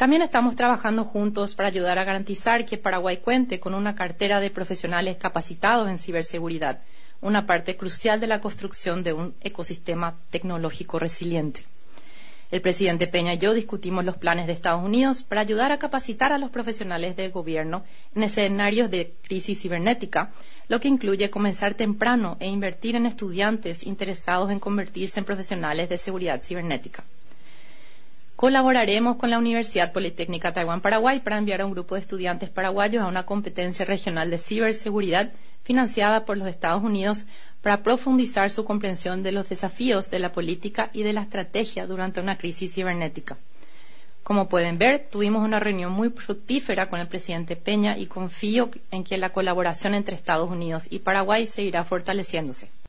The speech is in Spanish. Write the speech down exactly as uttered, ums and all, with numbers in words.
También estamos trabajando juntos para ayudar a garantizar que Paraguay cuente con una cartera de profesionales capacitados en ciberseguridad, una parte crucial de la construcción de un ecosistema tecnológico resiliente. El presidente Peña y yo discutimos los planes de Estados Unidos para ayudar a capacitar a los profesionales del gobierno en escenarios de crisis cibernética, lo que incluye comenzar temprano e invertir en estudiantes interesados en convertirse en profesionales de seguridad cibernética. Colaboraremos con la Universidad Politécnica Taiwán-Paraguay para enviar a un grupo de estudiantes paraguayos a una competencia regional de ciberseguridad financiada por los Estados Unidos para profundizar su comprensión de los desafíos de la política y de la estrategia durante una crisis cibernética. Como pueden ver, tuvimos una reunión muy fructífera con el presidente Peña y confío en que la colaboración entre Estados Unidos y Paraguay seguirá fortaleciéndose.